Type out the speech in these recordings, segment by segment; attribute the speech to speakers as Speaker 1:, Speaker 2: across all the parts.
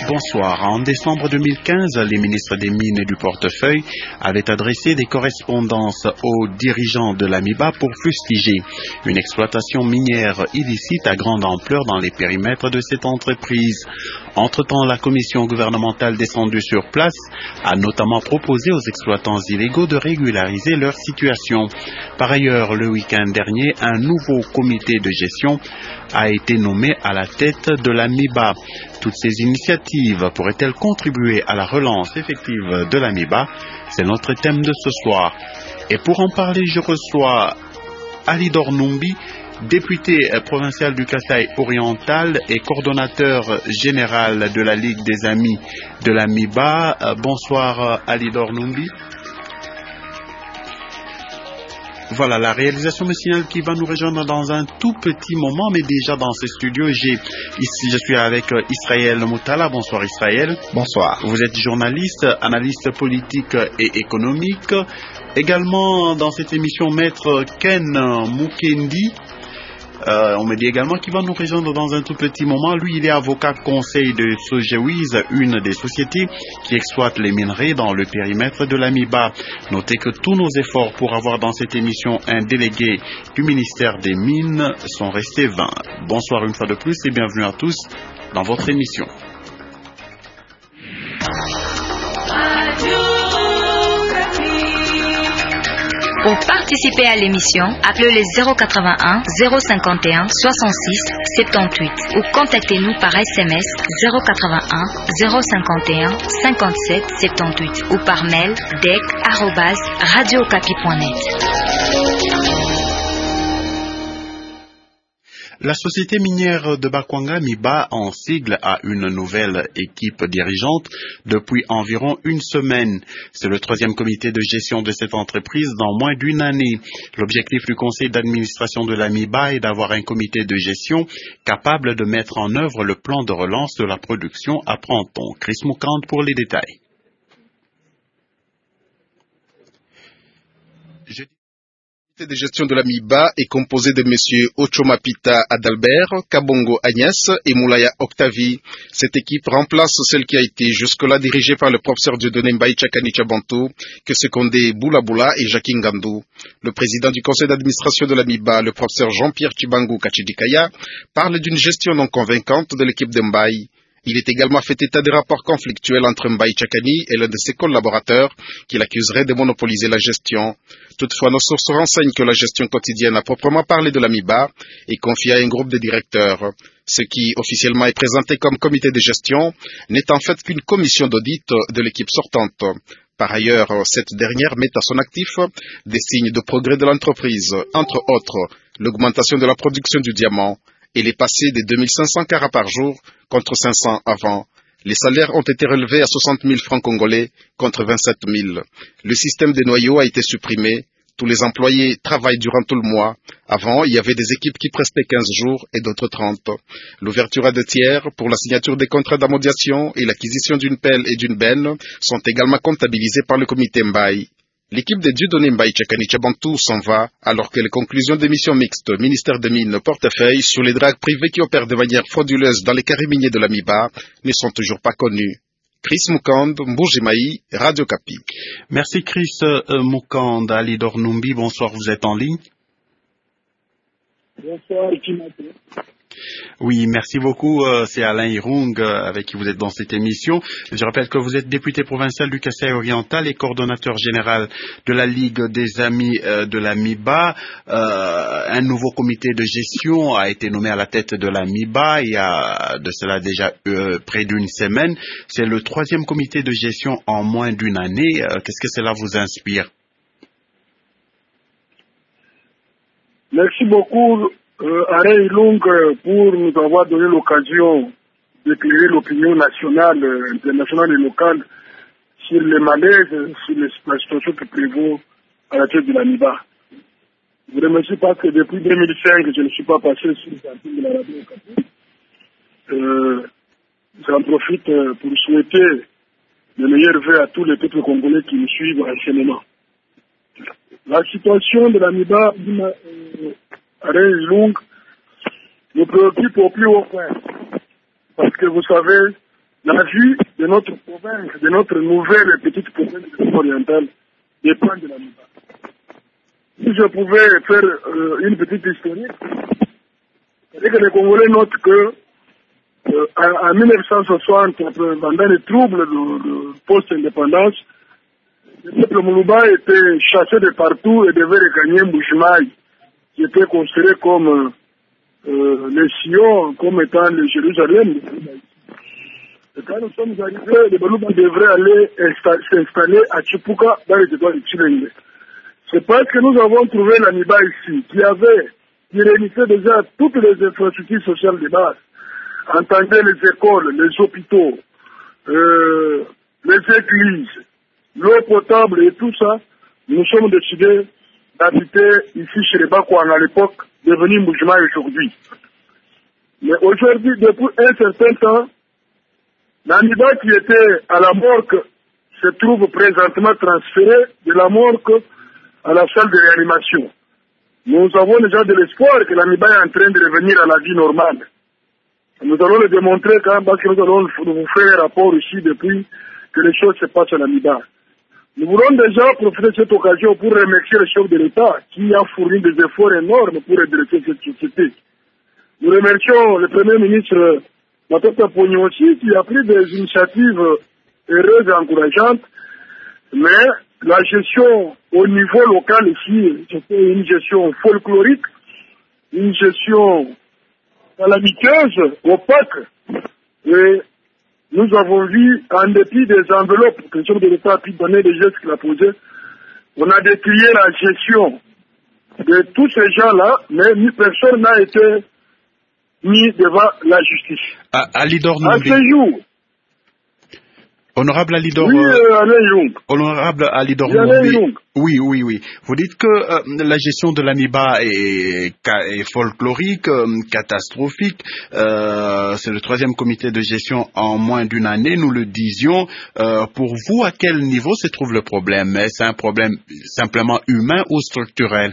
Speaker 1: Bonsoir. En décembre 2015, les ministres des Mines et du Portefeuille avaient adressé des correspondances aux dirigeants de l'AMIBA pour fustiger une exploitation minière illicite à grande ampleur dans les périmètres de cette entreprise. Entre-temps, la commission gouvernementale descendue sur place a notamment proposé aux exploitants illégaux de régulariser leur situation. Par ailleurs, le week-end dernier, un nouveau comité de gestion a été nommé à la tête de l'AMIBA. Toutes ces initiatives pourraient-elles contribuer à la relance effective de l'AMIBA? C'est notre thème de ce soir. Et pour en parler, je reçois Alidor Numbi, député provincial du Kasaï oriental et coordonnateur général de la Ligue des Amis de l'AMIBA. Bonsoir Alidor Numbi. Voilà, la réalisation me signale qui va nous rejoindre dans un tout petit moment, mais déjà dans ce studio, je suis avec Israël Moutala. Bonsoir Israël.
Speaker 2: Bonsoir.
Speaker 1: Vous êtes journaliste, analyste politique et économique. Également dans cette émission, maître Ken Mukendi. On me dit également qu'il va nous rejoindre dans un tout petit moment. Lui, il est avocat conseil de Sogewiz, une des sociétés qui exploite les minerais dans le périmètre de l'AMIBA. Notez que tous nos efforts pour avoir dans cette émission un délégué du ministère des Mines sont restés vains. Bonsoir une fois de plus et bienvenue à tous dans votre émission.
Speaker 3: Pour participer à l'émission, appelez le 081 051 66 78 ou contactez-nous par SMS 081 051 57 78 ou par mail dec@radiocapi.net.
Speaker 1: La société minière de Bakwanga, MIBA, en sigle, a une nouvelle équipe dirigeante depuis environ une semaine. C'est le troisième comité de gestion de cette entreprise dans moins d'une année. L'objectif du conseil d'administration de la MIBA est d'avoir un comité de gestion capable de mettre en œuvre le plan de relance de la production, apprend-on. Chris Moukand pour les détails.
Speaker 2: Le comité de gestion de la MIBA est composé de messieurs Ochomapita Adalbert, Kabongo Agnès et Moulaya Octavie. Cette équipe remplace celle qui a été jusque-là dirigée par le professeur Dieudonné Mbaye Tchakani Tchabantou, que secondaient Boula Boula et Jacques Ngandou. Le président du conseil d'administration de la MIBA, le professeur Jean-Pierre Chibangu Kachidikaya, parle d'une gestion non convaincante de l'équipe de Mbaye. Il est également fait état des rapports conflictuels entre Mbaye Tchakani et l'un de ses collaborateurs qui l'accuserait de monopoliser la gestion. Toutefois, nos sources renseignent que la gestion quotidienne à proprement parler de la MIBA est confiée à un groupe de directeurs. Ce qui officiellement est présenté comme comité de gestion n'est en fait qu'une commission d'audit de l'équipe sortante. Par ailleurs, cette dernière met à son actif des signes de progrès de l'entreprise, entre autres l'augmentation de la production du diamant. Elle est passée des 2500 carats par jour contre 500 avant. Les salaires ont été relevés à 60 000 francs congolais contre 27 000. Le système des noyaux a été supprimé. Tous les employés travaillent durant tout le mois. Avant, il y avait des équipes qui prestaient 15 jours et d'autres 30. L'ouverture à 2 tiers pour la signature des contrats d'amodiation et l'acquisition d'une pelle et d'une benne sont également comptabilisés par le comité Mbaye. L'équipe de Dieudonné Mbaye Tchakani Tchabantou s'en va alors que les conclusions des missions mixtes ministère des Mines portefeuille sur les dragues privées qui opèrent de manière frauduleuse dans les carrés miniers de la MIBA ne sont toujours pas connues. Chris Moukand, Mboujimaï, Radio Kapi.
Speaker 1: Merci Chris Moukand. Alidor Numbi, bonsoir, vous êtes en ligne.
Speaker 4: Bonsoir,
Speaker 1: Oui, merci beaucoup. C'est Alain Irung avec qui vous êtes dans cette émission. Je rappelle que vous êtes député provincial du Kasaï oriental et coordonnateur général de la Ligue des Amis de la MIBA. Un nouveau comité de gestion a été nommé à la tête de la MIBA il y a de cela déjà près d'une semaine. C'est le troisième comité de gestion en moins d'une année. Qu'est-ce que cela vous inspire?
Speaker 4: Merci beaucoup. Alain Ilung pour nous avoir donné l'occasion d'éclairer l'opinion nationale, internationale et locale sur les malaises, sur la situation qui prévaut à la tête de la MIBA. Je vous remercie parce que depuis 2005, je ne suis pas passé sur les articles de la radio Okapi. J'en profite pour souhaiter le meilleur vœu à tous les peuples congolais qui nous suivent anciennement. La situation de la MIBA Alain Ilung nous préoccupe au plus haut point. Parce que vous savez, la vie de notre province, de notre nouvelle et petite province orientale dépend de l'AMIBA. Si je pouvais faire une petite historique, c'est que les Congolais notent que en 1960, pendant les troubles de post-indépendance, le peuple Moulouba était chassé de partout et devait regagner Mbujimaï, qui était considéré comme le Sion, comme étant le Jérusalem. Et quand nous sommes arrivés, les Balouba devraient aller s'installer à Chipuka, dans les territoires de Chilenge. C'est parce que nous avons trouvé l'AMIBA ici, qui réunissait déjà toutes les infrastructures sociales de base. Entendez les écoles, les hôpitaux, les églises, l'eau potable et tout ça. Nous sommes décidés d'habiter ici chez les Bakouang à l'époque, devenu Mbujimaï aujourd'hui. Mais aujourd'hui, depuis un certain temps, l'AMIBA qui était à la morgue se trouve présentement transféré de la morgue à la salle de réanimation. Nous avons déjà de l'espoir que l'AMIBA est en train de revenir à la vie normale. Nous allons le démontrer quand, parce que nous allons vous faire un rapport ici depuis que les choses se passent à l'AMIBA. Nous voulons déjà profiter de cette occasion pour remercier le chef de l'État qui a fourni des efforts énormes pour redresser cette société. Nous remercions le Premier ministre Matata Pogno aussi qui a pris des initiatives heureuses et encourageantes, mais la gestion au niveau local ici, c'était une gestion folklorique, une gestion calamiteuse, opaque, et nous avons vu, en dépit des enveloppes que le chef de l'État a pu donner des gestes qu'il a posés, on a décrié la gestion de tous ces gens-là, mais personne n'a été mis devant la justice.
Speaker 1: Alidor
Speaker 4: à ce jour,
Speaker 1: Honorable Alidor,
Speaker 4: oui,
Speaker 1: Honorable Alidor Numbi, oui. Vous dites que la gestion de l'AMIBA est folklorique, catastrophique. C'est le 3e comité de gestion en moins d'une année, nous le disions. Pour vous, à quel niveau se trouve le problème? Est-ce un problème simplement humain ou structurel?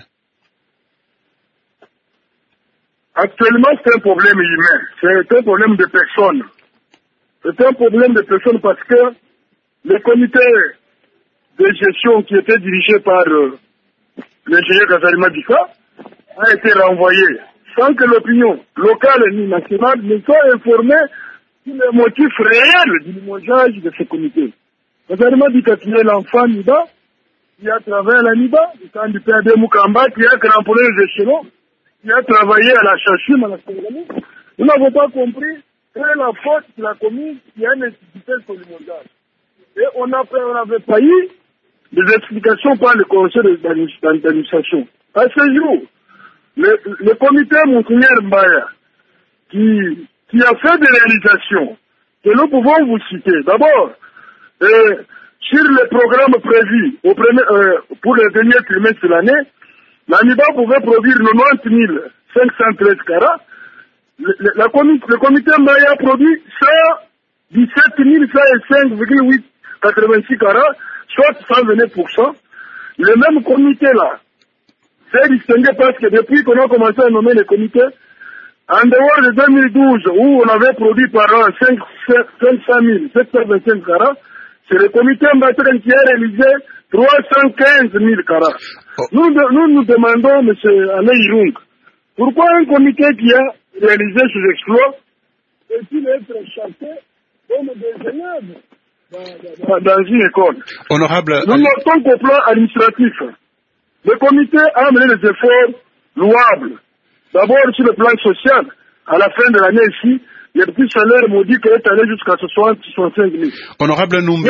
Speaker 4: Actuellement, c'est un problème humain. C'est un problème de personnes. C'est un problème de personnes parce que le comité de gestion qui était dirigé par l'ingénieur Kazarima Dika a été renvoyé sans que l'opinion locale ni nationale ne soit informée sur les motifs réels du limogeage de ce comité. Kazarima Dika qui est l'enfant Niba, qui a travaillé à la Niba, du temps du PAD Moukamba, qui a cramponné les échelons, qui a travaillé à la Chachim, à la Sénégalais. Nous n'avons pas compris quelle est la faute qu'il a commise, qui a une institution sur le montage. Et on avait pas eu des explications par le conseil d'administration. À ce jour, le comité Monseigneur Mbaya, qui a fait des réalisations, que nous pouvons vous citer. D'abord, sur le programme prévu pour le dernier trimestre de l'année, l'AMIBA pouvait produire 90 513 carats. Le comité Mbaya a produit 117 105,86 carats, soit 129%. Le même comité là s'est distingué parce que depuis qu'on a commencé à nommer les comités, en dehors de 2012 où on avait produit par an 500 725 carats, c'est le comité Mbaya qui a réalisé 315 000 carats. Nous demandons, M. Alain Irung, pourquoi un comité qui a réalisé ces exploits peut-il être chassé comme des élèves dans une école?
Speaker 1: Honorable,
Speaker 4: nous notons qu'au plan administratif, le comité a mené des efforts louables. D'abord sur le plan social, à la fin de l'année ici, les petits salaires maudits qui est allé jusqu'à 65 000.
Speaker 1: Honorable Numbi.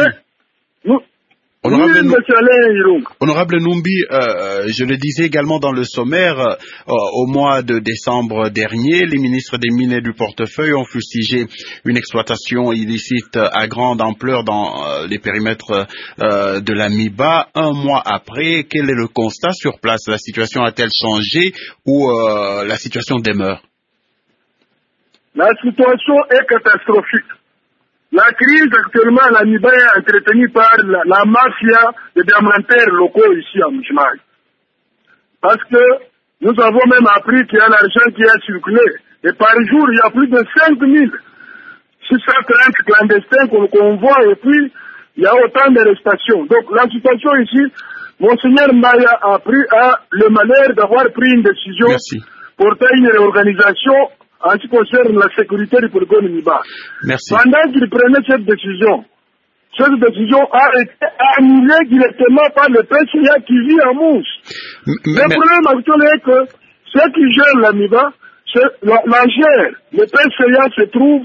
Speaker 1: Honorable Numbi, je le disais également dans le sommaire, au mois de décembre dernier, les ministres des Mines et du Portefeuille ont fustigé une exploitation illicite à grande ampleur dans les périmètres de l'AMIBA. Un mois après, quel est le constat sur place? La situation a-t-elle changé ou la situation demeure?
Speaker 4: La situation est catastrophique. La crise actuellement à l'AMIBA est entretenue par la mafia des diamantaires locaux ici à Mbujimaï. Parce que nous avons même appris qu'il y a l'argent qui a circulé. Et par jour, il y a plus de 5 000 630 clandestins qu'on convoie et puis il y a autant d'arrestations. Donc la situation ici, Monseigneur Maya a le malheur d'avoir pris une décision portant une réorganisation en ce qui concerne la sécurité du polygone Miba. Pendant qu'il prenait cette décision a été annulée directement par le PCA qui vit à Mousse. Le problème actuel est que ceux qui gèrent la Miba, la gère, le PCA se trouve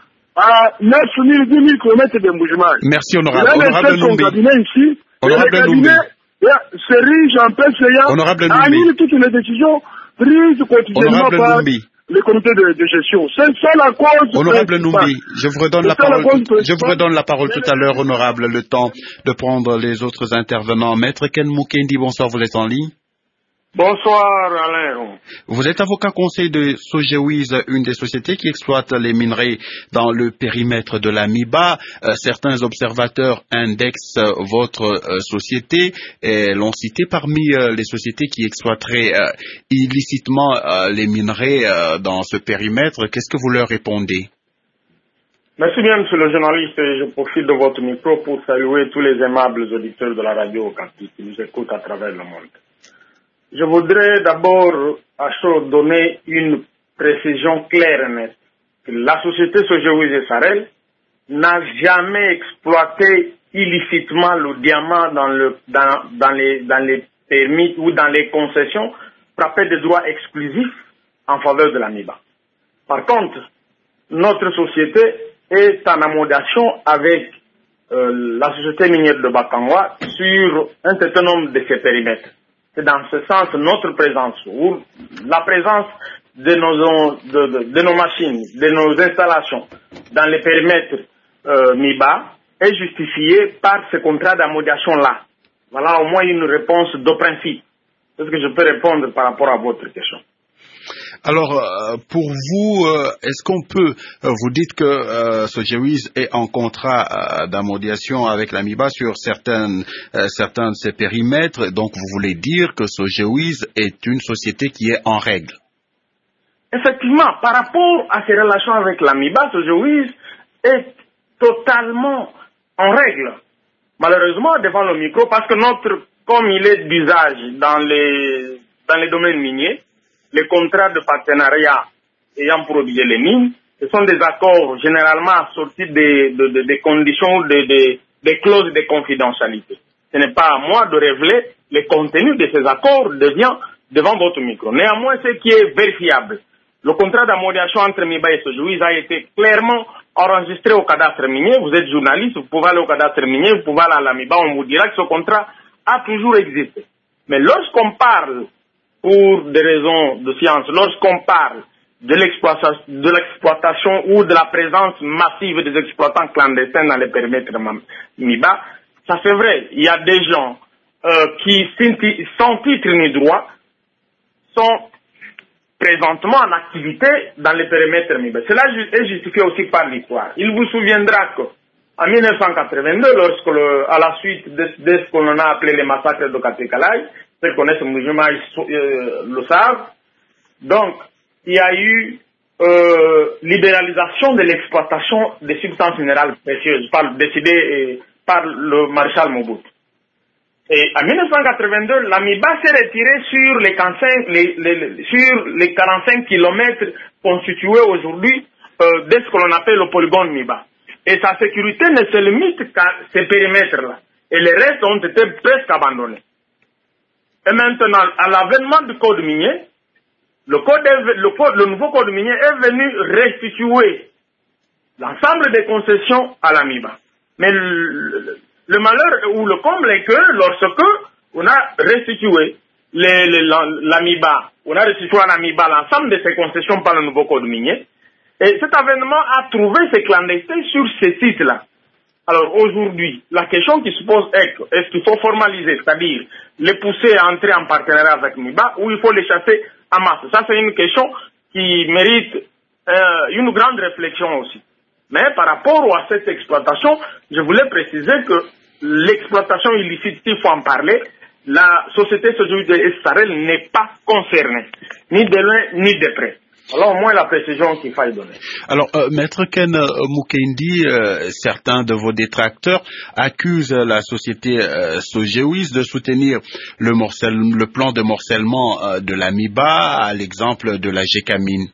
Speaker 4: à 9 000, 10 000 km de Moujman.
Speaker 1: Merci, honorable. Honorable
Speaker 4: son cabinet ici, le cabinet se rige en PCA, annule toutes les décisions prises quotidiennement par les comités de gestion. C'est ça la cause.
Speaker 1: Honorable Numbi, je vous redonne la parole tout à l'heure, honorable, le temps de prendre les autres intervenants. Maître Ken Mukendi, bonsoir, vous êtes en ligne.
Speaker 5: Bonsoir Alain.
Speaker 1: Vous êtes avocat conseil de Sogewiz, une des sociétés qui exploite les minerais dans le périmètre de la Miba. Certains observateurs indexent votre société et l'ont cité parmi les sociétés qui exploiteraient illicitement les minerais dans ce périmètre. Qu'est-ce que vous leur répondez?
Speaker 5: Merci bien, monsieur le journaliste, et je profite de votre micro pour saluer tous les aimables auditeurs de la radio qui nous écoutent à travers le monde. Je voudrais d'abord à chaud donner une précision claire et nette. La société Sogewiz et Sarel n'a jamais exploité illicitement le diamant dans les permis ou dans les concessions frappées de droits exclusifs en faveur de la Miba. Par contre, notre société est en amodation avec la société minière de Bakangwa sur un certain nombre de ces périmètres. C'est dans ce sens notre présence, ou la présence de nos machines, de nos installations dans les périmètres MIBA est justifiée par ce contrat d'amodiation-là. Voilà au moins une réponse de principe. C'est ce que je peux répondre par rapport à votre question.
Speaker 1: Alors, pour vous, est-ce qu'on peut, vous dites que Sogewiz est en contrat d'amodiation avec la Miba sur certains de ses périmètres, donc vous voulez dire que Sogewiz est une société qui est en règle?
Speaker 5: Effectivement, par rapport à ses relations avec la Miba, Sogewiz est totalement en règle. Malheureusement, devant le micro, parce que comme il est d'usage dans les domaines miniers, les contrats de partenariat ayant pour objet les mines, ce sont des accords généralement assortis des conditions, des clauses de confidentialité. Ce n'est pas à moi de révéler les contenus de ces accords devant votre micro. Néanmoins, ce qui est vérifiable, le contrat d'amodiation entre Miba et Sogewiz a été clairement enregistré au cadastre minier. Vous êtes journaliste, vous pouvez aller au cadastre minier, vous pouvez aller à la Miba, on vous dira que ce contrat a toujours existé. Mais lorsqu'on parle pour des raisons de science, lorsqu'on parle de l'exploitation ou de la présence massive des exploitants clandestins dans les périmètres MIBA, ça c'est vrai. Il y a des gens qui, sans titre ni droit, sont présentement en activité dans les périmètres MIBA. Cela est justifié aussi par l'histoire. Il vous souviendra qu'en 1982, à la suite de ce qu'on a appelé les massacres de Katekalai, ceux qui connaissent le mouvement le savent. Donc, il y a eu libéralisation de l'exploitation des substances minérales précieuses décidée par le maréchal Mobutu. Et en 1982, la Miba s'est retirée sur les 45 kilomètres constitués aujourd'hui de ce que l'on appelle le polygone Miba. Et sa sécurité ne se limite qu'à ces périmètres-là. Et les restes ont été presque abandonnés. Et maintenant, à l'avènement du code minier, le nouveau code minier est venu restituer l'ensemble des concessions à la Miba. Mais le malheur ou le comble est que lorsque on a restitué la Miba, on a restitué à la Miba l'ensemble de ces concessions par le nouveau code minier, et cet avènement a trouvé ses clandestins sur ces sites-là. Alors aujourd'hui, la question qui se pose est-ce qu'il faut formaliser, c'est-à-dire les pousser à entrer en partenariat avec Miba, ou il faut les chasser en masse? Ça, c'est une question qui mérite une grande réflexion aussi. Mais par rapport à cette exploitation, je voulais préciser que l'exploitation illicite, il faut en parler, la société Sogewiz et Sarel n'est pas concernée, ni de loin ni de près. Alors au moins la précision qu'il faille donner.
Speaker 1: Alors, Maître Ken Mukendi, certains de vos détracteurs accusent la société Sogewis de soutenir le plan de morcellement de l'AMIBA à l'exemple de la GECAMINE.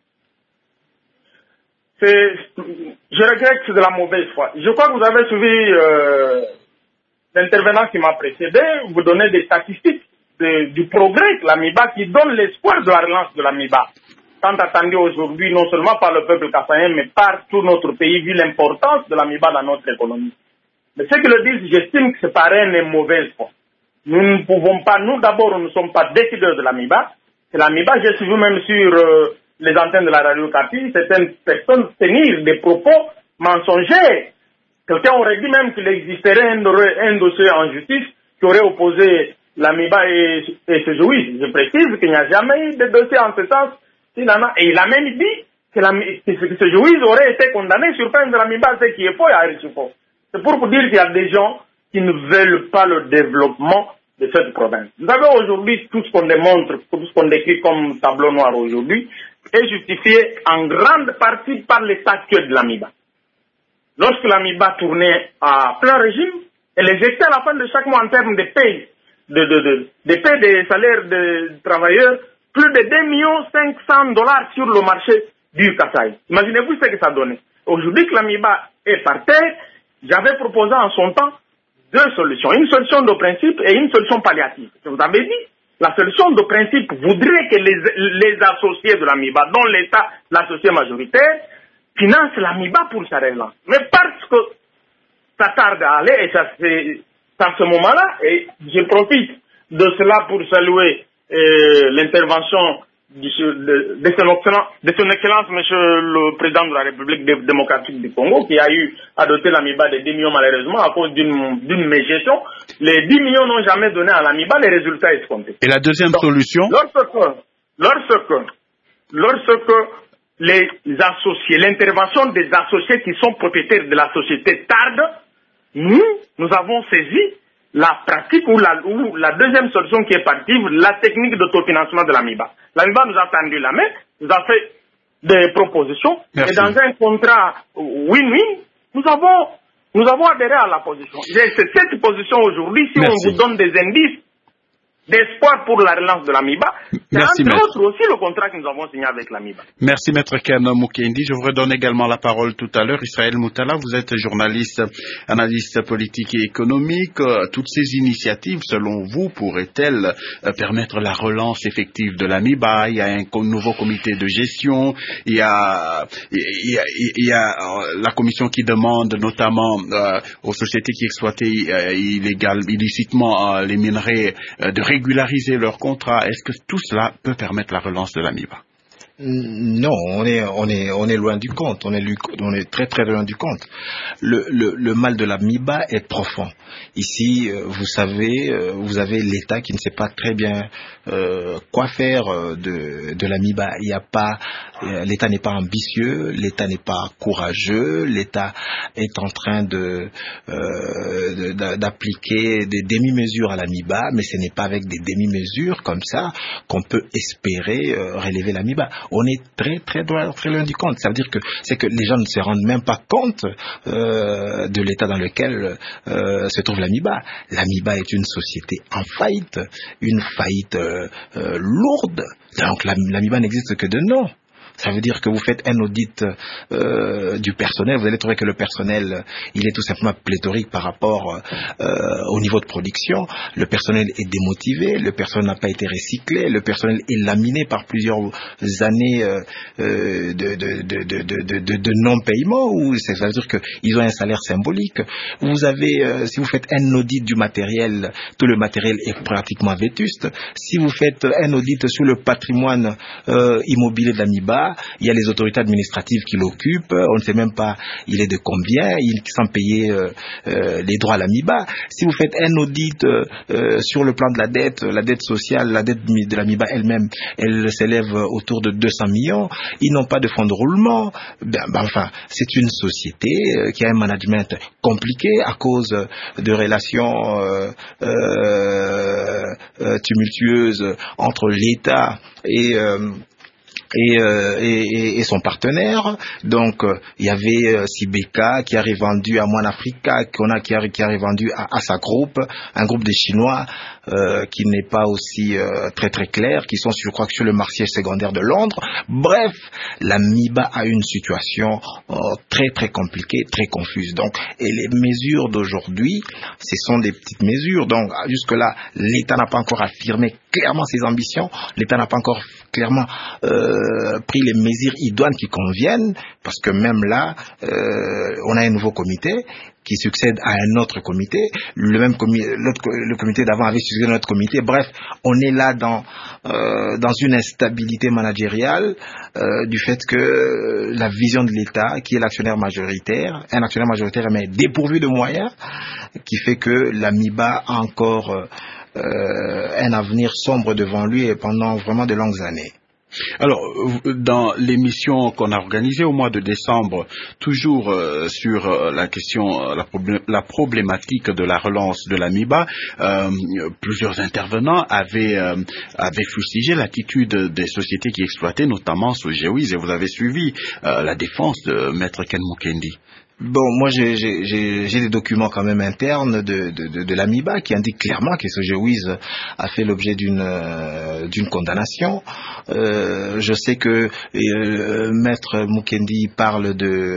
Speaker 5: Je regrette que c'est de la mauvaise foi. Je crois que vous avez suivi l'intervenant qui m'a précédé, vous donnez des statistiques du progrès de l'AMIBA qui donne l'espoir de la relance de l'AMIBA. Tant attendu aujourd'hui, non seulement par le peuple kassaïen, mais par tout notre pays, vu l'importance de l'AMIBA dans notre économie. Mais ceux qui le disent, j'estime que c'est pareil, une mauvaise foi. Nous ne pouvons pas, nous d'abord, nous ne sommes pas décideurs de l'AMIBA. C'est l'AMIBA, j'ai suivi même sur les antennes de la radio Capi, certaines personnes tenir des propos mensongers. Quelqu'un aurait dit même qu'il existerait un dossier en justice qui aurait opposé l'AMIBA et Sogewis. Je précise qu'il n'y a jamais eu de dossier en ce sens. Et il a même dit que Sogewis aurait été condamné sur peine de l'AMIBA, ce qui est faux et archi faux. C'est pour vous dire qu'il y a des gens qui ne veulent pas le développement de cette province. Vous savez, aujourd'hui, tout ce qu'on démontre, tout ce qu'on décrit comme tableau noir aujourd'hui, est justifié en grande partie par l'état actuel de l'AMIBA. Lorsque l'AMIBA tournait à plein régime, elle éjectait à la fin de chaque mois en termes de paye, de paye des salaires des travailleurs, plus de 2 500 000 $ sur le marché du Kasaï. Imaginez-vous ce que ça donnait. Aujourd'hui que l'AMIBA est par terre, j'avais proposé en son temps deux solutions. Une solution de principe et une solution palliative. Je vous avais dit, la solution de principe voudrait que les associés de l'AMIBA, dont l'État, l'associé majoritaire, finance l'AMIBA pour sa relance. Mais parce que ça tarde à aller, et ça c'est à ce moment-là, et je profite de cela pour saluer l'intervention de son excellence, monsieur le président de la République démocratique du Congo, qui a eu adopté l'AMIBA de 10 millions malheureusement à cause d'une mégestion. Les 10 millions n'ont jamais donné à l'AMIBA les résultats escomptés.
Speaker 1: Et la deuxième solution?
Speaker 5: Lorsque les associés, l'intervention des associés qui sont propriétaires de la société tarde, nous avons saisi la pratique ou la deuxième solution qui est partie, la technique d'autofinancement de l'AMIBA. L'AMIBA nous a tendu la main, nous a fait des propositions.
Speaker 1: Merci.
Speaker 5: Et dans un contrat win-win, nous avons adhéré à la position. C'est cette position aujourd'hui, si
Speaker 1: Merci.
Speaker 5: on vous donne des indices d'espoir pour la relance de l'AMIBA, c'est entre autres aussi le contrat que nous avons signé avec l'AMIBA.
Speaker 1: Merci Maître Ken Mukendi. Je vous redonne également la parole tout à l'heure. Israël Moutala, vous êtes journaliste, analyste politique et économique. Toutes ces initiatives, selon vous, pourraient-elles permettre la relance effective de l'AMIBA? Il y a un nouveau comité de gestion, il y a la commission qui demande notamment aux sociétés qui exploitaient illicitement les minerais de régulariser leurs contrats. Est-ce que tout cela peut permettre la relance de l'AMIBA?
Speaker 6: Non, on est loin du compte. On est très très loin du compte. Le mal de l'AMIBA est profond. Ici, vous savez, vous avez l'État qui ne sait pas très bien quoi faire de l'AMIBA. Il n'y a pas, l'État n'est pas ambitieux, l'État n'est pas courageux, l'État est en train d'appliquer des demi-mesures à l'AMIBA, mais ce n'est pas avec des demi-mesures comme ça qu'on peut espérer relever l'AMIBA. On est très très loin du compte. Ça veut dire que c'est que les gens ne se rendent même pas compte de l'état dans lequel se trouve l'AMIBA. L'AMIBA est une société en faillite, une faillite lourde. Donc l'AMIBA n'existe que de nom. Ça veut dire que vous faites un audit du personnel, vous allez trouver que le personnel, il est tout simplement pléthorique par rapport au niveau de production. Le personnel est démotivé, le personnel n'a pas été recyclé, le personnel est laminé par plusieurs années de non-paiement. Ça veut dire qu'ils ont un salaire symbolique. Vous avez, si vous faites un audit du matériel, tout le matériel est pratiquement vétuste. Si vous faites un audit sur le patrimoine immobilier de l'AMIBA, il y a les autorités administratives qui l'occupent, on ne sait même pas il est de combien, ils sont payés les droits à l'AMIBA. Si vous faites un audit sur le plan de la dette sociale, la dette de l'AMIBA elle-même, elle s'élève autour de 200 millions, ils n'ont pas de fonds de roulement. Enfin, c'est une société qui a un management compliqué à cause de relations tumultueuses entre l'État et et son partenaire. Donc il y avait Sibeka qui a revendu à Moine Africa, qui a revendu à sa groupe, un groupe de Chinois qui n'est pas aussi très très clair, qui sont je crois que sur le marché secondaire de Londres. Bref, la MIBA a une situation très très compliquée, très confuse. Donc, et les mesures d'aujourd'hui, ce sont des petites mesures. Donc jusque là, l'État n'a pas encore affirmé clairement ses ambitions. L'État n'a pas encore clairement pris les mesures idoines qui conviennent, parce que même là, on a un nouveau comité qui succède à un autre comité. Le comité d'avant avait succédé à un autre comité. Bref, on est là dans une instabilité managériale du fait que la vision de l'État, qui est l'actionnaire majoritaire, un actionnaire majoritaire mais dépourvu de moyens, qui fait que la MIBA a encore un avenir sombre devant lui et pendant vraiment de longues années.
Speaker 1: Alors, dans l'émission qu'on a organisée au mois de décembre, toujours sur la question, la problématique de la relance de la MIBA, plusieurs intervenants avaient fustigé l'attitude des sociétés qui exploitaient, notamment Sogewiz, et vous avez suivi la défense de Maître Ken Mukendi.
Speaker 6: Bon, moi j'ai des documents quand même internes de la MIBA qui indiquent clairement que Sogewiz a fait l'objet d'une condamnation. Je sais que Maître Mukendi parle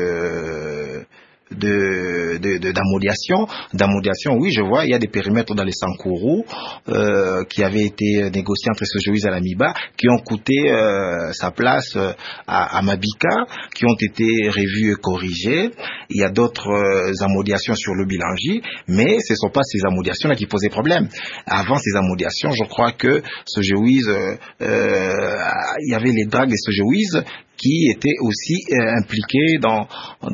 Speaker 6: d'amodiation, oui, je vois, il y a des périmètres dans les Sankourou qui avaient été négociés entre Sogewiz et la MIBA, qui ont coûté sa place à Mabika, qui ont été revus et corrigés. Il y a d'autres amodiations sur le bilan J, mais ce ne sont pas ces amodiations-là qui posaient problème. Avant ces amodiations, je crois que Sogewiz, il y avait les dragues de Sogewiz qui étaient aussi impliqués dans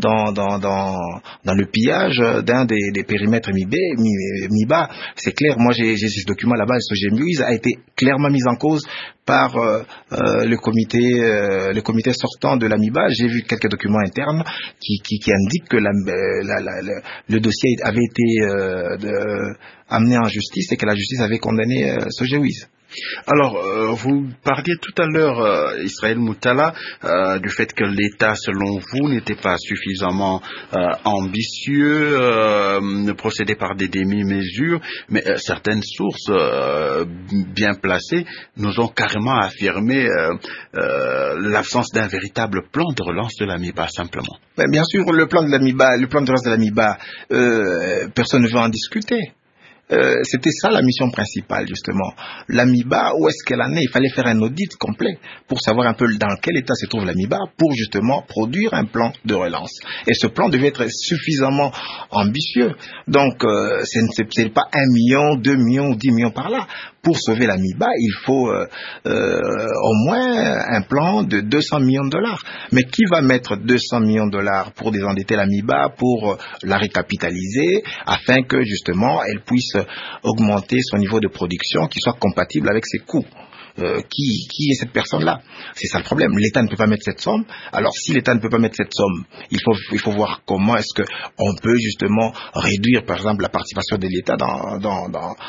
Speaker 6: le pillage d'un des périmètres MIBA. C'est clair, moi j'ai ce document là-bas, Sogewiz a été clairement mis en cause par le comité sortant de la MIBA. J'ai vu quelques documents internes qui indiquent que le dossier avait été amené en justice et que la justice avait condamné Sogewiz.
Speaker 1: Alors, vous parliez tout à l'heure, Israël Moutala, du fait que l'État, selon vous, n'était pas suffisamment ambitieux, ne procédait par des demi-mesures, mais certaines sources bien placées nous ont carrément affirmé l'absence d'un véritable plan de relance de la MIBA, simplement.
Speaker 6: Bien sûr, le plan de relance de la MIBA, personne ne veut en discuter. C'était ça la mission principale, justement. La MIBA, où est-ce qu'elle en est? Il fallait faire un audit complet pour savoir un peu dans quel état se trouve la MIBA pour justement produire un plan de relance. Et ce plan devait être suffisamment ambitieux. Donc, ce n'est pas 1 million, 2 millions ou 10 millions par là. Pour sauver la MIBA, il faut au moins un plan de 200 millions de dollars. Mais qui va mettre 200 millions de dollars pour désendetter la MIBA, pour la récapitaliser, afin que justement elle puisse augmenter son niveau de production qui soit compatible avec ses coûts? Qui est cette personne-là? C'est ça le problème. L'État ne peut pas mettre cette somme. Alors si l'État ne peut pas mettre cette somme, il faut voir comment est-ce que on peut justement réduire, par exemple, la participation de l'État dans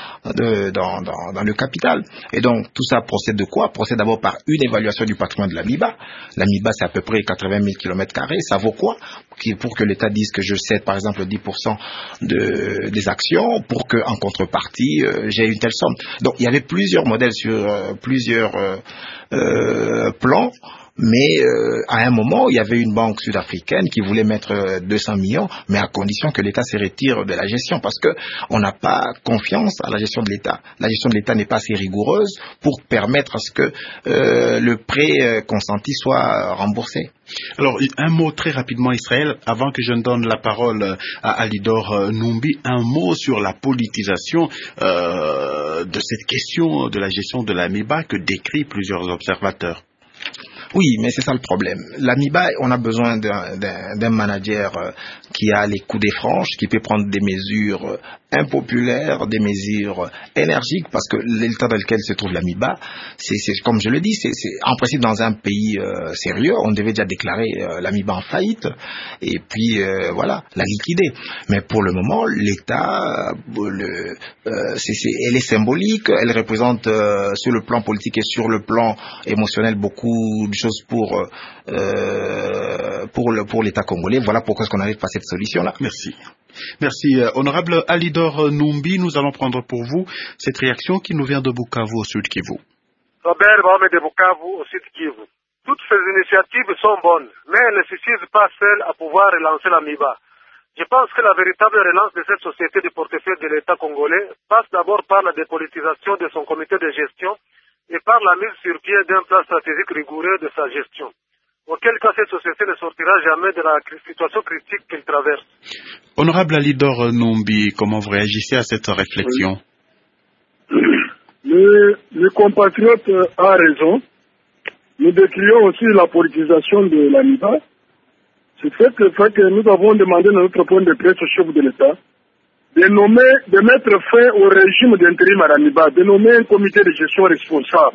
Speaker 6: le capital. Et donc tout ça procède de quoi? Procède d'abord par une évaluation du patrimoine de la MIBA. La MIBA, c'est à peu près 80 000 km². Ça vaut quoi? Pour que l'État dise que je cède par exemple 10% des actions, pour que en contrepartie j'ai une telle somme. Donc il y avait plusieurs modèles sur plusieurs plans, mais à un moment il y avait une banque sud-africaine qui voulait mettre 200 millions, mais à condition que l'État se retire de la gestion, parce que on n'a pas confiance à la gestion de l'État. La gestion de l'État n'est pas assez rigoureuse pour permettre à ce que le prêt consenti soit remboursé.
Speaker 1: Alors, un mot très rapidement, Israël, avant que je ne donne la parole à Alidor Numbi, un mot sur la politisation de cette question de la gestion de la MIBA que décrit plusieurs observateurs.
Speaker 6: Oui, mais c'est ça le problème. La MIBA, on a besoin d'un manager qui a les coups des franches, qui peut prendre des mesures impopulaires, des mesures énergiques, parce que l'état dans lequel se trouve la MIBA, c'est comme je le dis, c'est en principe dans un pays sérieux, on devait déjà déclarer la MIBA en faillite, et puis voilà, la liquider. Mais pour le moment, l'État, elle est symbolique, elle représente sur le plan politique et sur le plan émotionnel beaucoup de chose pour l'État congolais. Voilà pourquoi on n'avait pas cette solution-là.
Speaker 1: Merci. Merci. Honorable Alidor Numbi, nous allons prendre pour vous cette réaction qui nous vient de Bukavu au Sud Kivu.
Speaker 7: Robert Baome de Bukavu au Sud Kivu. Toutes ces initiatives sont bonnes, mais elles ne suffisent pas seules à pouvoir relancer la MIBA. Je pense que la véritable relance de cette société du portefeuille de l'État congolais passe d'abord par la dépolitisation de son comité de gestion et par la mise sur pied d'un plan stratégique rigoureux de sa gestion. Auquel cas cette société ne sortira jamais de la situation critique qu'elle traverse.
Speaker 1: Honorable Alidor Numbi, comment vous réagissez à cette réflexion?
Speaker 4: Le compatriote a raison. Nous décrions aussi la politisation de la MIBA. C'est fait que nous avons demandé dans notre point de presse au chef de l'État de mettre fin au régime d'intérim à la MIBA, de nommer un comité de gestion responsable,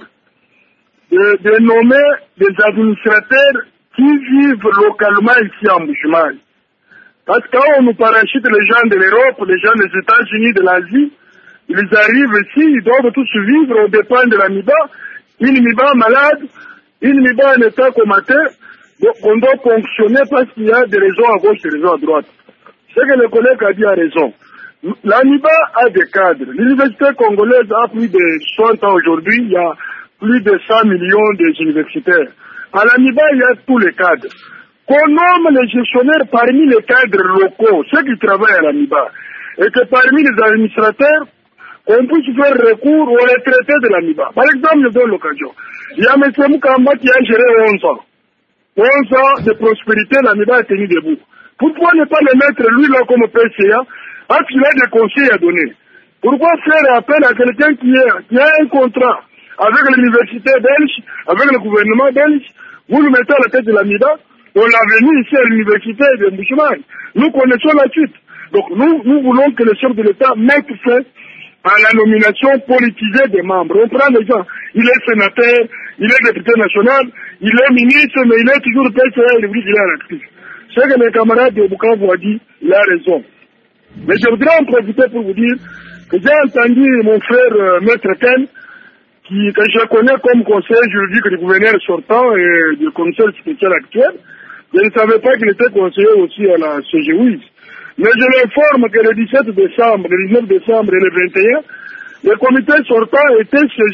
Speaker 4: de nommer des administrateurs qui vivent localement ici en Bujumaï. Parce que quand on nous parachute les gens de l'Europe, les gens des États-Unis, de l'Asie, ils arrivent ici, ils doivent tous vivre aux dépens de la MIBA, une MIBA malade, une MIBA en état comateur. Donc on doit fonctionner parce qu'il y a des raisons à gauche et des raisons à droite. Ce que le collègue a dit a raison. La MIBA a des cadres. L'université congolaise a plus de 60 ans aujourd'hui. Il y a plus de 100 millions d'universitaires. À la MIBA, il y a tous les cadres. Qu'on nomme les gestionnaires parmi les cadres locaux, ceux qui travaillent à la MIBA. Et que parmi les administrateurs, on puisse faire recours aux retraités de la MIBA. Par exemple, je donne l'occasion. Il y a M. Moukamba qui a géré 11 ans. 11 ans de prospérité, la MIBA est tenue debout. Pourquoi ne pas le mettre, lui, là, comme PCA, parce qu'il a des conseils à donner? Pourquoi faire appel à quelqu'un qui a un contrat avec l'université belge, avec le gouvernement belge? Vous le mettez à la tête de la MIBA, on l'a venu ici à l'université de Bujumaï. Nous connaissons la suite. Donc, nous voulons que le chef de l'État mette fin à la nomination politisée des membres. On prend les gens. Il est sénateur, il est député national, il est ministre, mais il est toujours PCA, il est à l'actif. Ce que mes camarades de Bukavu ont dit, il a raison. Mais je voudrais en profiter pour vous dire que j'ai entendu mon frère Maître Ken, que je connais comme conseiller juridique du gouverneur sortant et du commissaire spécial actuel. Je ne savais pas qu'il était conseiller aussi à la CGUIS. Mais je l'informe que le 17 décembre, le 19 décembre et le 21, le comité sortant était chez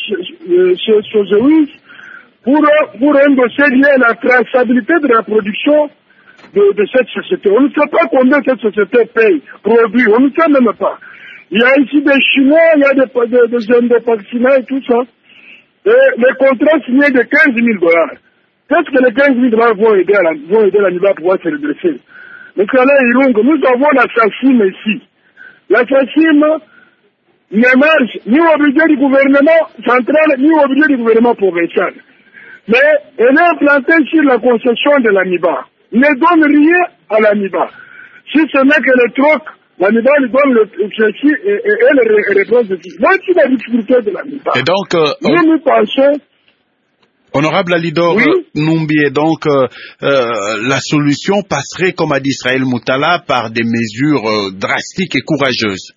Speaker 4: CGUIS pour un dossier lié à la traçabilité de la production de cette société. On ne sait pas combien cette société paye, produit, on ne sait même pas. Il y a ici des Chinois, il y a des jeunes de Pakistan et tout ça. Et les contrats signés de $15,000. Qu'est-ce que les $15,000 vont aider la MIBA à pouvoir se redresser? Mais nous avons la SACIM ici. La SACIM ne marche ni au budget du gouvernement central, ni au budget du gouvernement provincial. Mais elle est implantée sur la concession de la MIBA. Ne donne rien à la MIBA. Si ce n'est que le troc, la MIBA lui donne le ceci et elle reprend ceci. Voici la difficulté de la MIBA.
Speaker 1: Et donc,
Speaker 4: nous pensons.
Speaker 1: Honorable Alidor Numbi, et donc la solution passerait, comme a dit Israël Moutala, par des mesures drastiques et courageuses.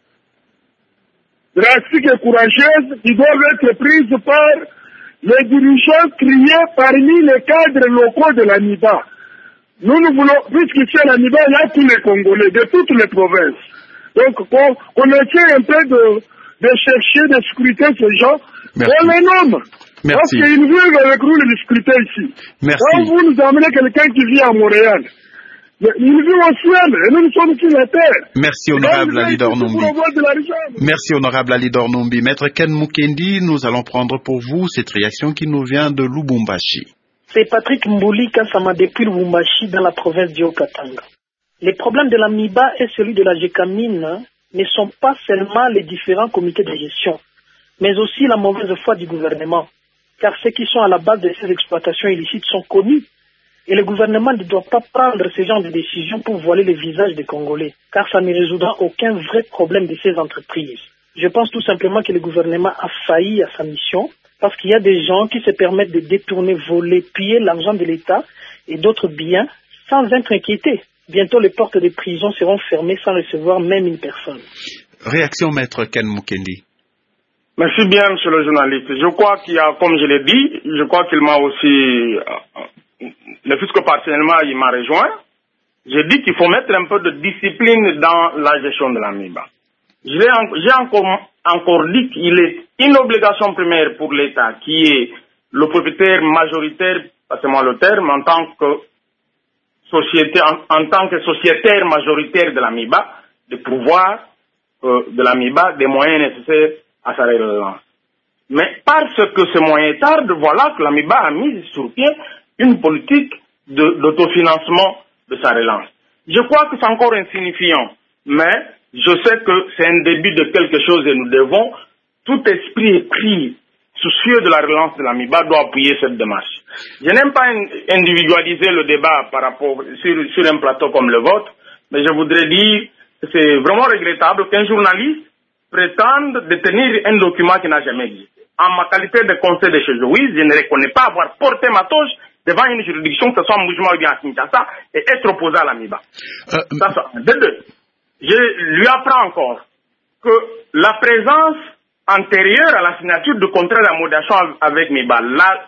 Speaker 4: Drastiques et courageuses qui doivent être prises par les dirigeants triés parmi les cadres locaux de la MIBA. Nous voulons, puisqu'ici à la MIBA, il y a tous les Congolais, de toutes les provinces. Donc, qu'on essaie un peu de chercher, de scruter ces gens, on les nomme.
Speaker 1: Merci.
Speaker 4: Parce qu'ils vivent avec nous les discuter ici.
Speaker 1: Merci.
Speaker 4: Quand vous nous amenez quelqu'un qui vit à Montréal, il vit au ciel et nous sommes sur la terre.
Speaker 1: Merci, honorable Alidor Numbi. Merci, honorable Alidor Numbi. Maître Ken Mukendi, nous allons prendre pour vous cette réaction qui nous vient de Lubumbashi.
Speaker 8: C'est Patrick Mbouli Kassama depuis Lubumbashi dans la province du Haut-Katanga. Les problèmes de la MIBA et celui de la GECAMINE ne sont pas seulement les différents comités de gestion, mais aussi la mauvaise foi du gouvernement. Car ceux qui sont à la base de ces exploitations illicites sont connus. Et le gouvernement ne doit pas prendre ce genre de décisions pour voiler le visage des Congolais, car ça ne résoudra aucun vrai problème de ces entreprises. Je pense tout simplement que le gouvernement a failli à sa mission, parce qu'il y a des gens qui se permettent de détourner, voler, piller l'argent de l'État et d'autres biens sans être inquiétés. Bientôt, les portes des prisons seront fermées sans recevoir même une personne.
Speaker 1: Réaction, maître Ken Mukendi.
Speaker 5: Merci bien, monsieur le journaliste. Je crois qu'il y a, comme je l'ai dit, je crois qu'il m'a aussi, le fisc personnellement, il m'a rejoint. Je dis qu'il faut mettre un peu de discipline dans la gestion de l'AMIBA. J'ai encore dit qu'il est une obligation première pour l'État, qui est le propriétaire majoritaire, passez-moi le terme, en tant que sociétaire majoritaire de l'AMIBA, de pouvoir de l'AMIBA des moyens nécessaires à sa relance. Mais parce que ces moyens tardent, voilà que l'AMIBA a mis sur pied une politique d'autofinancement de sa relance. Je crois que c'est encore insignifiant, mais je sais que c'est un début de quelque chose et nous devons, tout esprit pris soucieux de la relance de l'AMIBA doit appuyer cette démarche. Je n'aime pas individualiser le débat par rapport sur un plateau comme le vôtre, mais je voudrais dire que c'est vraiment regrettable qu'un journaliste prétende détenir un document qui n'a jamais existé. En ma qualité de conseiller de chez Joïse, je ne reconnais pas avoir porté ma toche devant une juridiction, que ce soit Mouvement ou bien à Kinshasa, et être opposé à l'AMIBA. De deux, je lui apprends encore que la présence antérieure à la signature du contrat d'accommodation avec MIBA,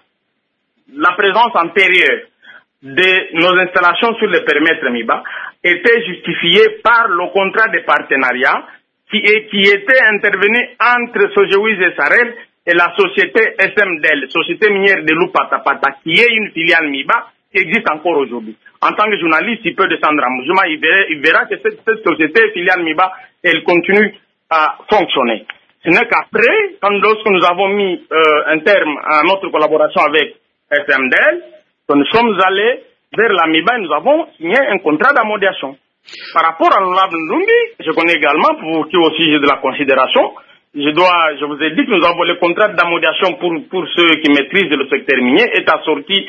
Speaker 5: la présence antérieure de nos installations sur le périmètre MIBA était justifiée par le contrat de partenariat qui était intervenu entre Sogewiz et Sarel et la société SMDL, Société minière de Lupatapata, qui est une filiale MIBA qui existe encore aujourd'hui. En tant que journaliste, il peut descendre à Moujuma, il verra que cette société filiale MIBA, elle continue à fonctionner. Ce n'est qu'après, lorsque nous avons mis un terme à notre collaboration avec SMDL, que nous sommes allés vers la MIBA et nous avons signé un contrat d'accommodation. Par rapport à l'honorable Ndumbi, je connais également, pour qui aussi j'ai de la considération, je vous ai dit que nous avons le contrat d'accommodation pour ceux qui maîtrisent le secteur minier est assorti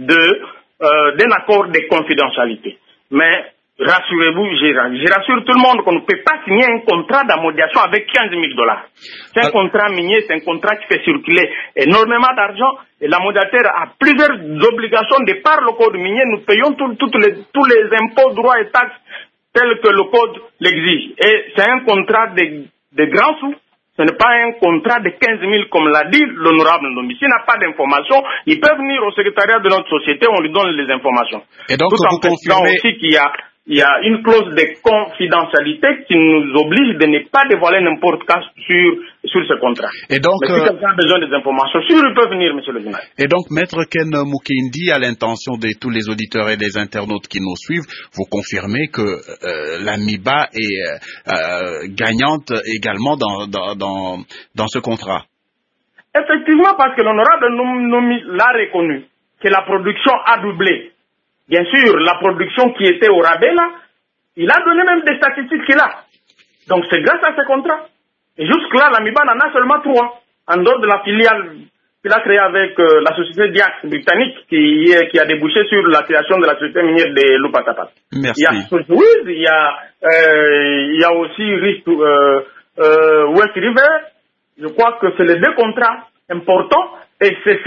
Speaker 5: d'un accord de confidentialité. Mais rassurez-vous, je rassure tout le monde qu'on ne peut pas signer un contrat d'accommodation avec $15 000. C'est un contrat minier, c'est un contrat qui fait circuler énormément d'argent et la mandataire a plusieurs obligations de par le code minier. Nous payons tous les impôts, droits et taxes tels que le code l'exige. Et c'est un contrat de grands sous. Ce n'est pas un contrat de 15 000 comme l'a dit l'honorable Ndombi. S'il n'a pas d'informations, il peut venir au secrétariat de notre société, on lui donne les informations.
Speaker 1: Et donc,
Speaker 5: tout en précisant aussi qu'il y a une clause de confidentialité qui nous oblige de ne pas dévoiler n'importe quoi sur ce contrat.
Speaker 1: Et donc,
Speaker 5: mais si quelqu'un a besoin des informations, il peut venir, monsieur le journaliste.
Speaker 1: Et donc, Maître Ken Mukindi, à l'intention de tous les auditeurs et des internautes qui nous suivent, vous confirmez que la MIBA est gagnante également dans ce contrat?
Speaker 5: Effectivement, parce que l'honorable l'a reconnu, que la production a doublé. Bien sûr, la production qui était au rabais, là, il a donné même des statistiques qu'il a. Donc, c'est grâce à ce contrat. Et jusque-là, la MIBA en a seulement 3. En dehors de la filiale qu'il a créée avec la société Diax britannique qui a débouché sur la création de la société minière de Lupatapata.
Speaker 1: Merci.
Speaker 5: Il y a Sogewiz, il y a aussi West River. Je crois que c'est les deux contrats importants. Et c'est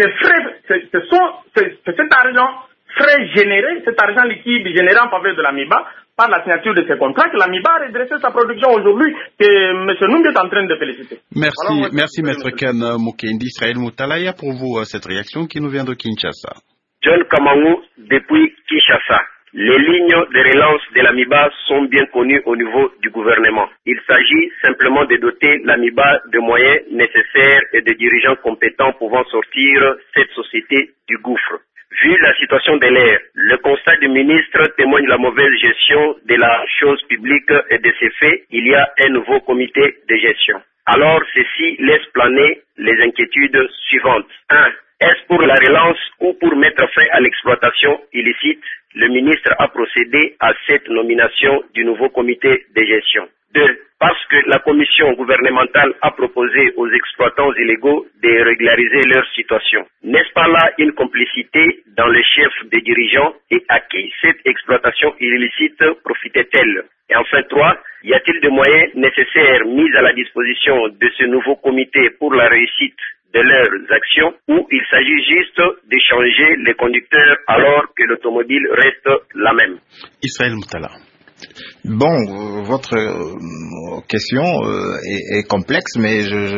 Speaker 5: cet argent frais généré, cet argent liquide généré en faveur de la MIBA par la signature de ces contrats que la MIBA a redressé sa production aujourd'hui que M. Numbi est en train de féliciter.
Speaker 1: Merci, voilà, merci Maître Ken Mukindi. Israël Moutalaya, pour vous, cette réaction qui nous vient de Kinshasa.
Speaker 9: John Kamangou, depuis Kinshasa. Les lignes de relance de la MIBA sont bien connues au niveau du gouvernement. Il s'agit simplement de doter la MIBA de moyens nécessaires et de dirigeants compétents pouvant sortir cette société du gouffre. Vu la situation de l'air, le constat du ministre témoigne de la mauvaise gestion de la chose publique et de ces faits, il y a un nouveau comité de gestion. Alors, ceci laisse planer les inquiétudes suivantes. 1. Est-ce pour la relance ou pour mettre fin à l'exploitation illicite? Le ministre a procédé à cette nomination du nouveau comité de gestion. 2. Parce que la commission gouvernementale a proposé aux exploitants illégaux de régulariser leur situation. N'est-ce pas là une complicité dans le chef des dirigeants et à qui cette exploitation illicite profitait-elle? Et enfin 3, y a-t-il des moyens nécessaires mis à la disposition de ce nouveau comité pour la réussite de leurs actions ou il s'agit juste d'échanger les conducteurs alors que l'automobile reste la même?
Speaker 1: Israël Moutala.
Speaker 6: Bon, votre question est complexe, mais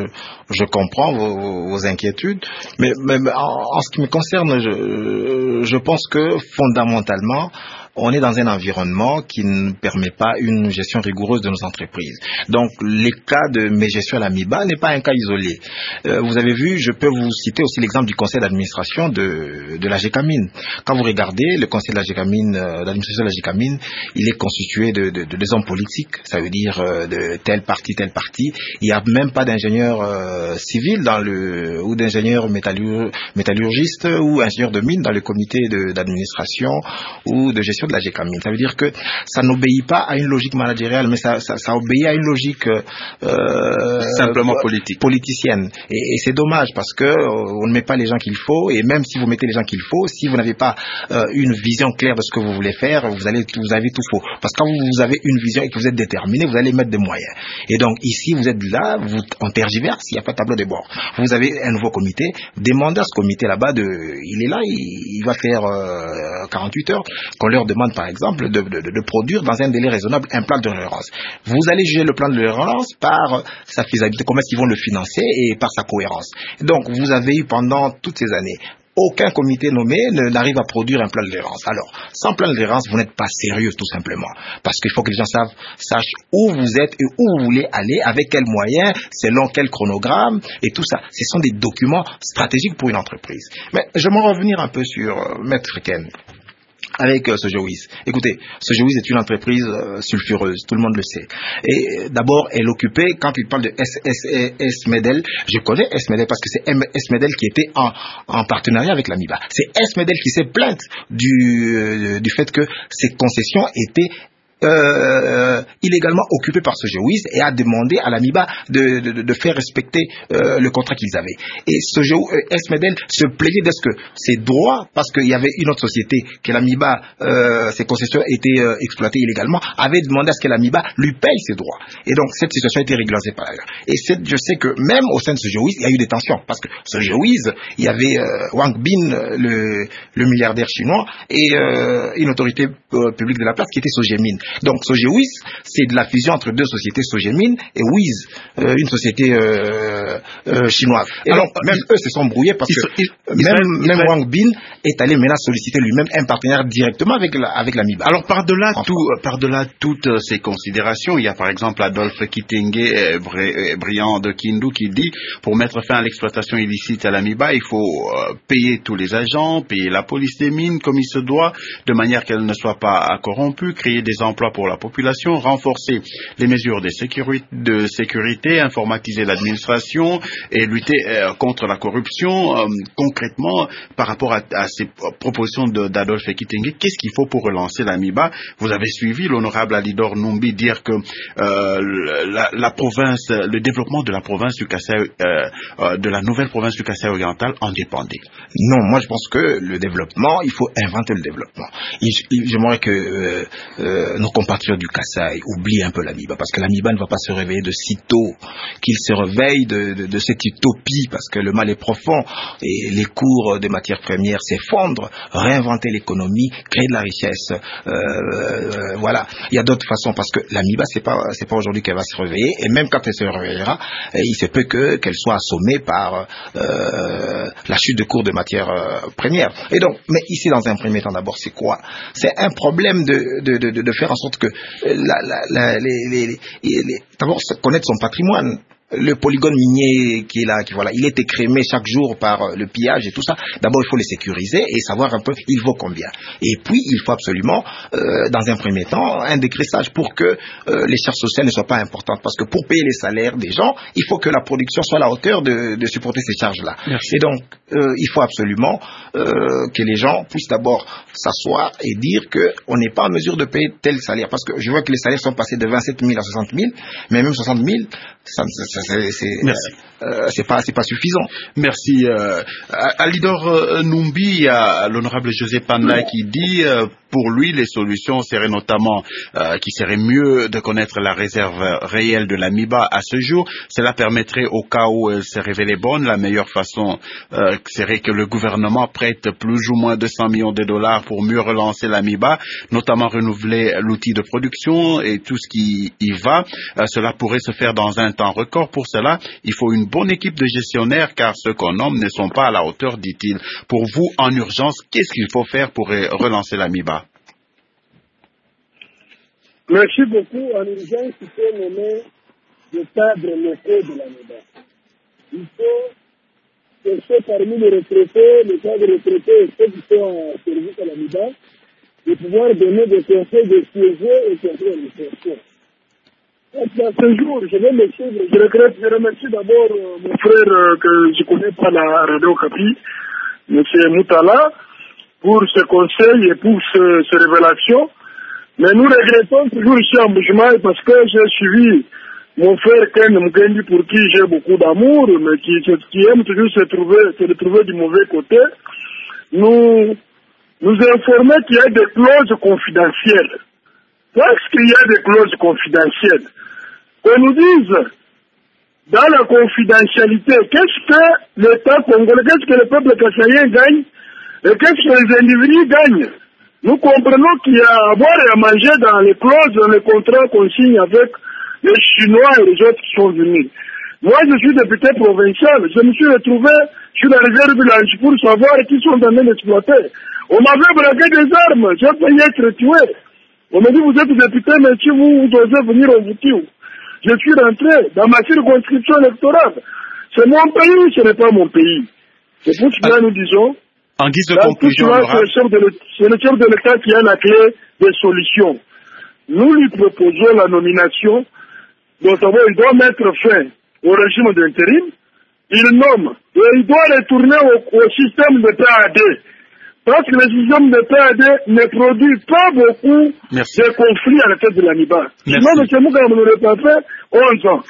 Speaker 6: je comprends vos inquiétudes, mais en ce qui me concerne, je pense que fondamentalement, on est dans un environnement qui ne permet pas une gestion rigoureuse de nos entreprises. Donc, le cas de mes gestions à l'AMIBA n'est pas un cas isolé. Vous avez vu, je peux vous citer aussi l'exemple du conseil d'administration de la GECAMIN. Quand vous regardez le conseil de la GECAMIN, l'administration de la GECAMIN, il est constitué de des hommes politiques, ça veut dire de tel parti. Il n'y a même pas d'ingénieur civil ou d'ingénieur métallurgiste ou ingénieur de mine dans le comité d'administration ou de gestion de la GECAMIN. Ça veut dire que ça n'obéit pas à une logique managériale, mais ça obéit à une logique
Speaker 1: simplement
Speaker 6: politicienne. Et c'est dommage parce que on ne met pas les gens qu'il faut, et même si vous mettez les gens qu'il faut, si vous n'avez pas une vision claire de ce que vous voulez faire, vous avez tout faux. Parce que quand vous avez une vision et que vous êtes déterminé, vous allez mettre des moyens. Et donc ici, vous êtes là, on tergiverse, il n'y a pas de tableau de bord. Vous avez un nouveau comité, demandez à ce comité là-bas, il est là, il va faire 48 heures, qu'on leur demande par exemple de produire dans un délai raisonnable un plan de relance. Vous allez juger le plan de relance par sa faisabilité, comment est-ce qu'ils vont le financer et par sa cohérence. Donc vous avez eu pendant toutes ces années aucun comité nommé n'arrive à produire un plan de relance. Alors, sans plan de relance, vous n'êtes pas sérieux tout simplement. Parce qu'il faut que les gens sachent où vous êtes et où vous voulez aller, avec quels moyens, selon quel chronogramme, et tout ça. Ce sont des documents stratégiques pour une entreprise. Mais je vais revenir un peu sur Maître Ken. Avec Sogewiz. Écoutez, Sogewiz est une entreprise sulfureuse, tout le monde le sait. Et d'abord, elle occupait, quand il parle de S-Medel, je connais S-Medel parce que c'est S-Medel qui était en partenariat avec l'AMIBA. C'est S-Medel qui s'est plainte du fait que ces concessions étaient illégalement occupé par Sogewiz et a demandé à l'AMIBA de faire respecter le contrat qu'ils avaient. Et S-Medel se plaignait d'être que ses droits, parce qu'il y avait une autre société que l'AMIBA, ses concessions étaient exploitées illégalement, avait demandé à ce que l'AMIBA lui paye ses droits. Et donc cette situation a été régularisée par ailleurs. Et je sais que même au sein de Sogewiz, il y a eu des tensions, parce que Sogewiz, il y avait Wang Bin, le milliardaire chinois, et une autorité publique de la place qui était Sogemin. Donc Sogewiz, c'est de la fusion entre deux sociétés, Sogemin et Wiz, une société chinoise. Et alors, donc même eux se sont brouillés parce que même Wang Bin est allé maintenant solliciter lui-même un partenaire directement avec l'AMIBA.
Speaker 1: Alors par-delà toutes ces considérations, il y a par exemple Adolphe Kitenge, Briand de Kindu, qui dit pour mettre fin à l'exploitation illicite à l'AMIBA, il faut payer tous les agents, payer la police des mines comme il se doit, de manière qu'elle ne soit pas corrompue, créer des emplois pour la population, renforcer les mesures de sécurité, informatiser l'administration et lutter contre la corruption. Concrètement, par rapport à ces propositions d'Adolphe Kitenge, qu'est-ce qu'il faut pour relancer l'AMIBA? Vous avez suivi l'honorable Alidor Numbi dire que la province, le développement de la province du Kasaï, de la nouvelle province du Kasaï oriental en dépendait.
Speaker 6: Non, moi je pense que le développement, il faut inventer le développement. J'aimerais que nos compatriotes du Kasaï oublient un peu l'AMIBA, parce que l'AMIBA ne va pas se réveiller de sitôt, qu'il se réveille de cette utopie, parce que le mal est profond et les cours des matières premières s'effondrent. Réinventer l'économie, créer de la richesse, voilà. Il y a d'autres façons, parce que l'AMIBA c'est pas aujourd'hui qu'elle va se réveiller, et même quand elle se réveillera, il se peut qu'elle soit assommée par la chute de cours de matières premières. Et donc, mais ici dans un premier temps d'abord, c'est quoi? C'est un problème de faire en sorte que d'abord connaître son patrimoine. Le polygone minier qui est là, il est écrémé chaque jour par le pillage et tout ça. D'abord, il faut les sécuriser et savoir un peu il vaut combien. Et puis, il faut absolument, dans un premier temps, un dégraissage pour que les charges sociales ne soient pas importantes. Parce que pour payer les salaires des gens, il faut que la production soit à la hauteur de supporter ces charges-là. Merci. Et donc, il faut absolument que les gens puissent d'abord s'asseoir et dire qu'on n'est pas en mesure de payer tel salaire. Parce que je vois que les salaires sont passés de 27 000 à 60 000, mais même 60 000, c'est pas suffisant.
Speaker 1: Merci. Alidor Numbi, il y a l'honorable José Panda qui dit pour lui, les solutions seraient notamment qu'il serait mieux de connaître la réserve réelle de l'amiba à ce jour. Cela permettrait, au cas où elle se révélait bonne, la meilleure façon serait que le gouvernement prête plus ou moins 200 millions de dollars pour mieux relancer l'amiba, notamment renouveler l'outil de production et tout ce qui y va. Cela pourrait se faire dans un temps record. Pour cela, il faut une bonne équipe de gestionnaires, car ceux qu'on nomme ne sont pas à la hauteur, dit-il. Pour vous, en urgence, qu'est-ce qu'il faut faire pour relancer l'amiba?
Speaker 4: Merci beaucoup. En urgence, il faut nommer des cadres locaux de l'amiba. Il faut chercher parmi les retraités, les cadres retraités et ceux qui sont en service à l'amiba, de pouvoir donner des conseils de siéger et conseils d'administration. À ce jour, je vais me suivre. Je remercie d'abord mon frère que je connais pas la Radio Capi, M. Moutala, pour ses conseils et pour ses révélations. Mais nous regrettons toujours ici en Bujumaï parce que j'ai suivi mon frère Ken Mukendi, pour qui j'ai beaucoup d'amour, mais qui aime toujours se trouver du mauvais côté. Nous informer qu'il y a des clauses confidentielles. Parce qu'il y a des clauses confidentielles, qu'on nous dise, dans la confidentialité, qu'est-ce que l'État congolais, qu'est-ce que le peuple kassaïen gagne, et qu'est-ce que les individus gagnent. Nous comprenons qu'il y a à boire et à manger dans les clauses, dans les contrats qu'on signe avec les Chinois et les autres qui sont venus. Moi, je suis député provincial. Je me suis retrouvé sur la réserve village pour savoir qui sont en train d'exploiter. On m'avait braqué des armes. J'ai failli être tué. On m'a dit, vous êtes député, mais si vous devez venir au Boutiu. Je suis rentré dans ma circonscription électorale. C'est mon pays, ce n'est pas mon pays. C'est pour cela que nous disons,
Speaker 1: en guise de conclusion,
Speaker 4: c'est le chef de l'État qui a la clé des solutions. Nous lui proposons la nomination, notamment il doit mettre fin au régime d'intérim, il nomme, et il doit retourner au système de PAD. Parce que le système de PAD ne produit pas beaucoup de conflits à la tête de l'amiba. Sinon, M. Moukam n'aurait pas fait 11 ans.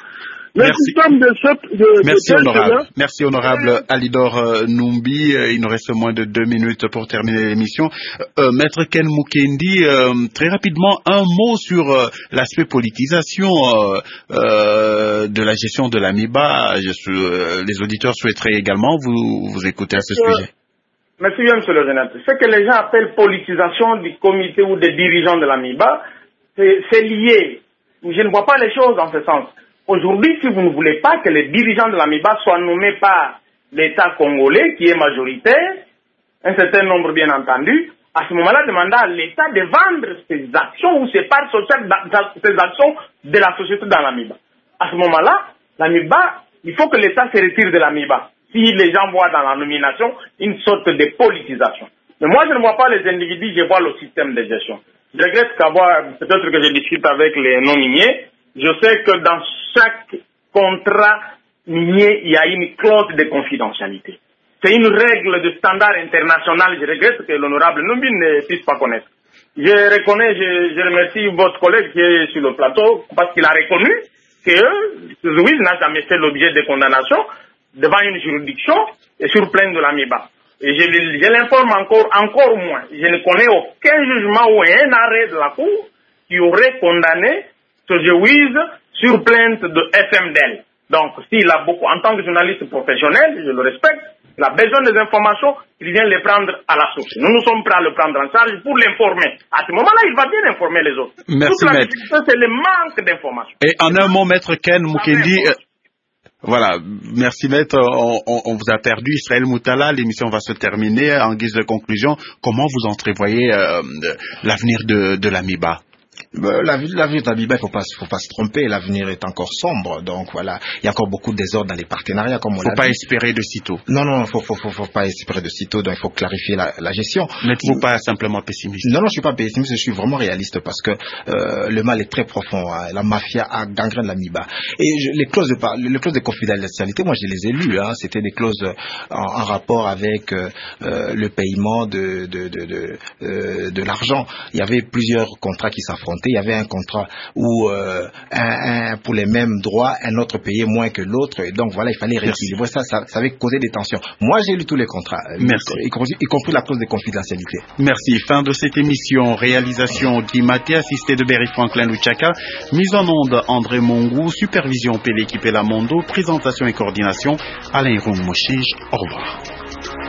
Speaker 1: Merci honorable Alidor Numbi. Il nous reste moins de 2 minutes pour terminer l'émission. Maître Ken Mukendi, très rapidement, un mot sur l'aspect politisation de la gestion de l'amiba. Les auditeurs souhaiteraient également vous écouter à ce sujet.
Speaker 5: Merci bien, monsieur le sénateur. Ce que les gens appellent politisation du comité ou des dirigeants de l'amiba, c'est lié. Je ne vois pas les choses dans ce sens. Aujourd'hui, si vous ne voulez pas que les dirigeants de l'amiba soient nommés par l'État congolais, qui est majoritaire, un certain nombre bien entendu, à ce moment-là, demandez à l'État de vendre ses actions ou ses parts sociales, ses actions de la société dans l'amiba. À ce moment-là, l'amiba, il faut que l'État se retire de l'amiba. Si les gens voient dans la nomination une sorte de politisation. Mais moi, je ne vois pas les individus, je vois le système de gestion. Je regrette peut-être que je discute avec les non-miniers. Je sais que dans chaque contrat minier, il y a une clause de confidentialité. C'est une règle de standard international. Je regrette que l'honorable Numbi ne puisse pas connaître. Je remercie votre collègue qui est sur le plateau parce qu'il a reconnu que Zouiz n'a jamais fait l'objet de condamnation devant une juridiction et sur plainte de l'amiba. Et je l'informe encore moins. Je ne connais aucun jugement ou un arrêt de la Cour qui aurait condamné ce Zouiz sur plainte de FMDL. Donc, s'il a beaucoup, en tant que journaliste professionnel, je le respecte, il a besoin des informations, il vient les prendre à la source. Nous sommes prêts à le prendre en charge pour l'informer. À ce moment-là, il va bien informer les autres.
Speaker 1: Merci, maître.
Speaker 5: C'est le manque d'informations.
Speaker 1: Et en un mot, maître Ken Mukendi, voilà, merci maître, on vous a perdu. Israël Moutala, l'émission va se terminer. En guise de conclusion, comment vous entrevoyez l'avenir de l'amiba?
Speaker 6: L'avenir de l'amiba, il faut pas se tromper, l'avenir est encore sombre, donc voilà, il y a encore beaucoup de désordre dans les partenariats, comme on l'a dit.
Speaker 1: Faut pas espérer de sitôt.
Speaker 6: Non, faut pas espérer de sitôt, donc il faut clarifier la gestion.
Speaker 1: N'êtes-vous pas simplement pessimiste?
Speaker 6: Non, je suis pas pessimiste, je suis vraiment réaliste parce que le mal est très profond, hein, la mafia a gangrène l'amiba. Et les clauses de confidentialité, moi je les ai lues, hein, c'était des clauses en rapport avec le paiement de l'argent. Il y avait plusieurs contrats qui s'affrontaient. monté, il y avait un contrat où pour les mêmes droits, un autre payait moins que l'autre. Et donc voilà, il fallait rééquilibrer ça avait causé des tensions. Moi, j'ai lu tous les contrats, y compris la clause de confidentialité.
Speaker 1: Merci. Fin de cette émission. Réalisation Guy Maté, assisté de Berry Franklin Luchaka. Mise en onde André Mongou. Supervision Péléquipe Lamondo. Présentation et coordination Alain Roum Mochige. Au revoir.